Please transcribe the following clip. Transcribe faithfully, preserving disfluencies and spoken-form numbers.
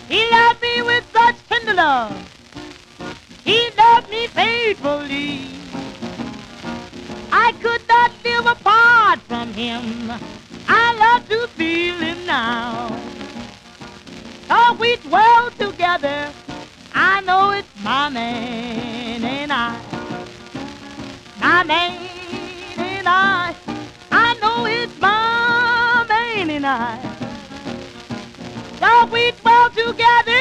He loved me with such tender love. He loved me faithfully. I could not live apart from him. I love to feel him now. Oh, we dwell together. I know it's my man and I. My man and I. I know it's my man and I. Oh, we dwell together.